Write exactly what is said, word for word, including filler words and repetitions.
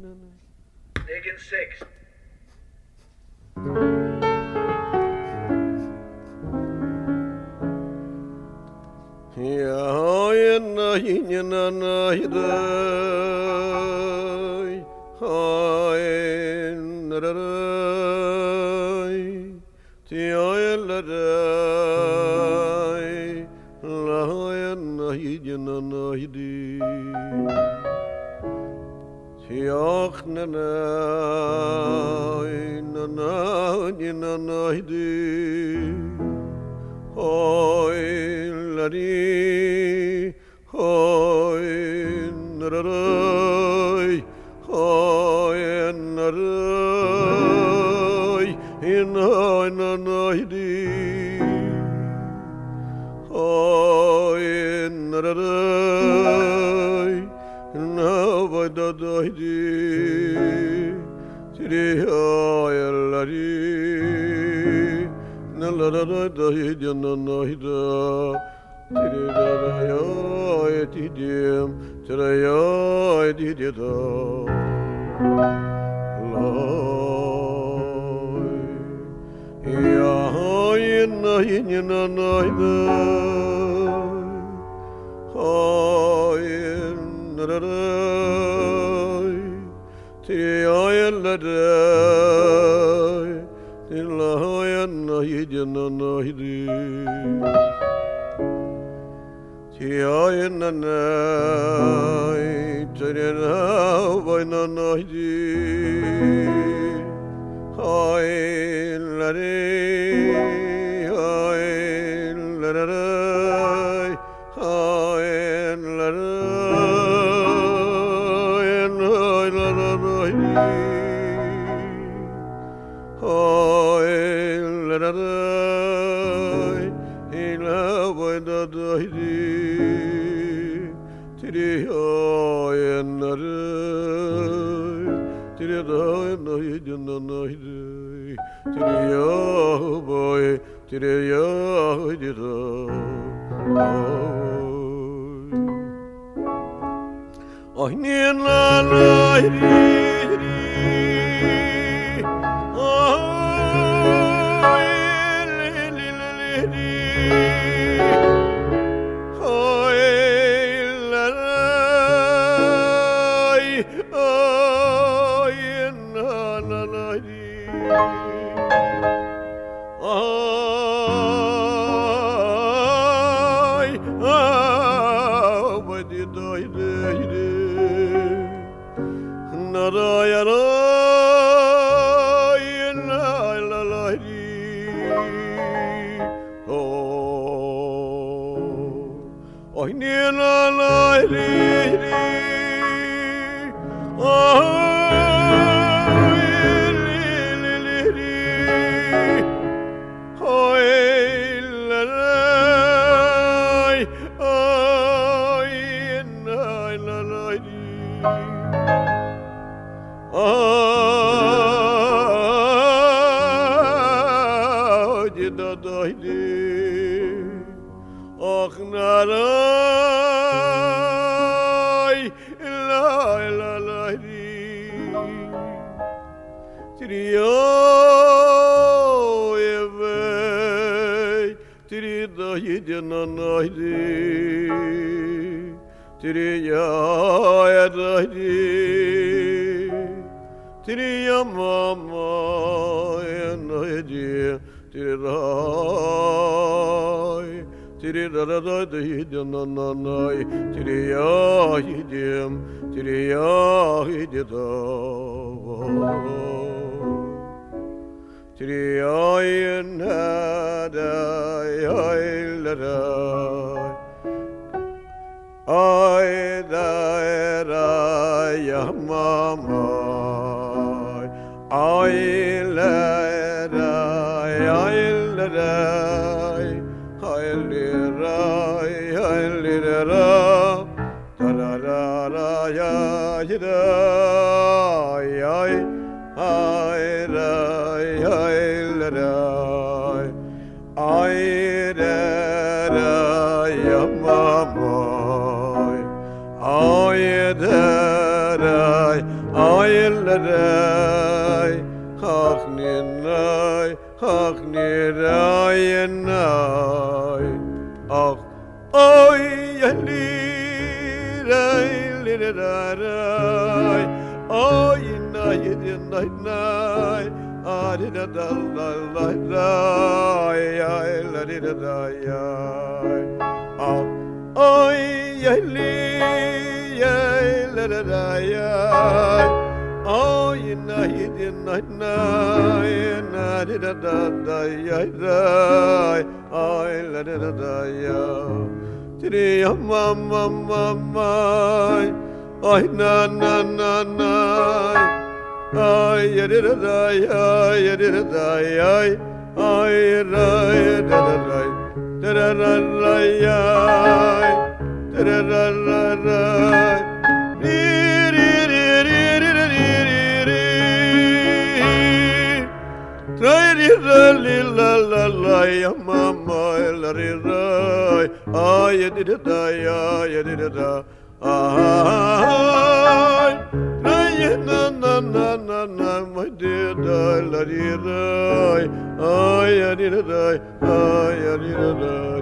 Digging six. Ya na na na hidai hai narai ti ay la dai la na hidna na hidi ti ach na na na na na na hidi Hoy la di hoy narai hoy narai in hoy nanai di hoy narai na va da da di ti hoy la di na la la la da hi da na na hi da ti da da ya ti dim ti da ya ti di da la ya hi na hi na na hi da hi na da da ti ya la da La na yidna na hidi Ti ay na na Tirena vai na na hidi Ay la re Ay la re Ay la re Ay la re Hoy la la la ila wa da da di ti di hoy na re ti di da na hi na na hi ti di yo boy ti di yo di da oh ni la la di Oh, ni la la li li. Oh, li li li li. Oh, la la. Oh, la la la li. Oh, di da da di. Och narai la la la di trio eve tri da yidna na di tria ya da di tria mama na di tria Tiri da da da da hi da na na na tiri ya hi dim tiri ya hi da tiri ya na da ya la da ai da ra ya mama ai la da ya la da I ay la day hach ni nay hach ni ray nay ach ay li ray li ray ay nay nay nay ay da da la la ray ay la di da da ay ach ay li ay la da da ay oh, you know, you did not know, you know, did a da da ya da, oh, la da da da ya, did ya mama mama, oh, na na na na, oh, you did a da ya, you did a da ya, oh, you da da da da, da da da da ya, da da da da da. La la la la ya mama la ri ra ay di da da ya ya di da da ay ay na na na na na my dear da la ri ra ay ya di da da ay ya di da da